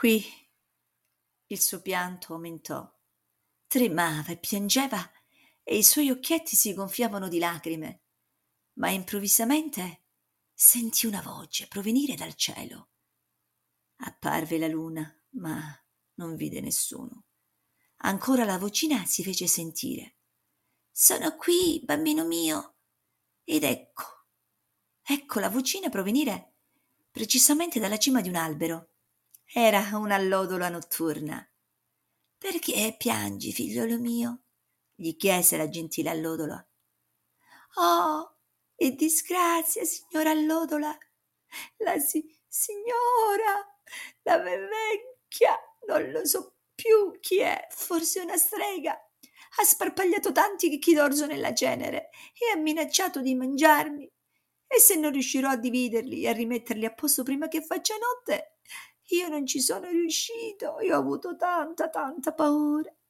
Qui il suo pianto aumentò. Tremava e piangeva e i suoi occhietti si gonfiavano di lacrime, ma improvvisamente sentì una voce provenire dal cielo. Apparve la luna, ma non vide nessuno. Ancora la vocina si fece sentire. Sono qui, bambino mio. Ed ecco la vocina provenire precisamente dalla cima di un albero. Era un'allodola notturna. Perché piangi, figliolo mio? Gli chiese la gentile allodola. Oh, che disgrazia, signora allodola. Signora, vecchia, non lo so più chi è, forse una strega. Ha sparpagliato tanti chicchi d'orzo nella cenere e ha minacciato di mangiarmi. E se non riuscirò a dividerli e a rimetterli a posto prima che faccia notte, io non ci sono riuscito, io ho avuto tanta paura.